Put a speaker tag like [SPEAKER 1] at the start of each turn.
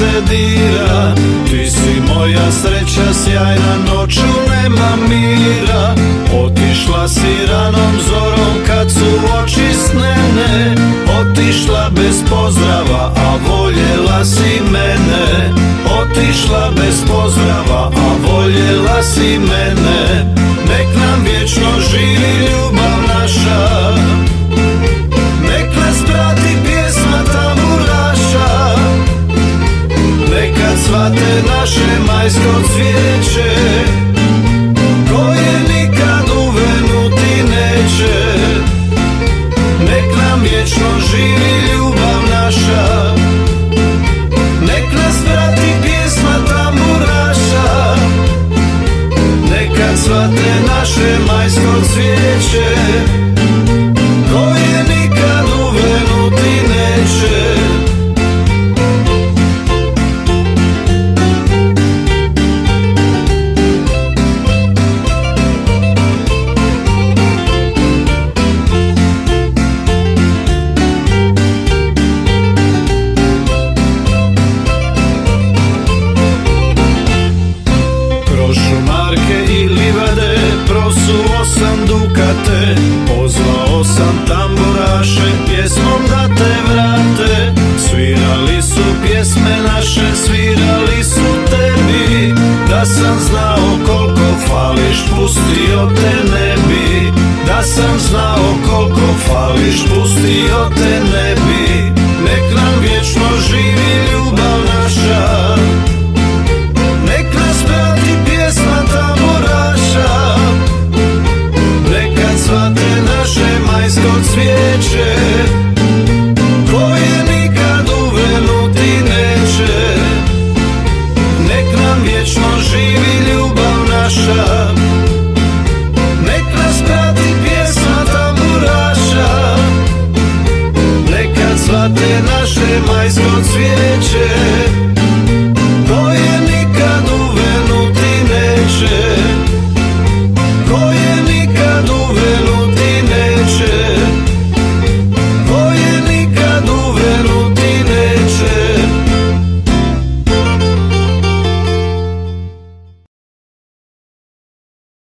[SPEAKER 1] se dira. Ti si moja sreća sjajna, noću nema mira. Otišla si ranom zorom kad su oči snene. Otišla bez pozdrava, a voljela si mene. Otišla bez pozdrava, a voljela si mene. Nek nam vječno živi ljubav naša, nek nas prati pjesma tamburaša. Neka cvate naše majsko cvijeće, koje nikad uvenuti neće. Nek nam vječno živi ljubav naša, nek nas prati pjesma tamburaša. Neka cvate naše majsko cvijeće, koje nikad uvenuti neće. Prosuo sam dukate, pozvao sam tamburaše, pjesmom da te vrate. Svirali su pjesme naše, svirali su tebi. Da sam znao koliko fališ, pustio te ne bi. Da sam znao koliko fališ, pustio te